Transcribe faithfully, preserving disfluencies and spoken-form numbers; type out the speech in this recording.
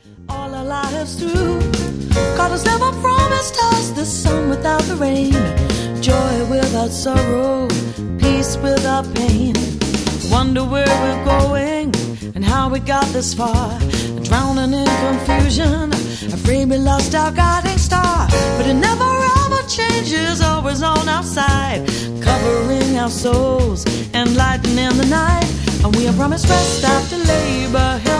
all our lives through. God has never promised us the sun without the rain, joy without sorrow, peace without pain. Wonder where we're going and how we got this far, drowning in confusion, afraid we lost our guiding star. But it never ever changes, always on our side, covering our souls and lightening the night. And we are promised rest after labor,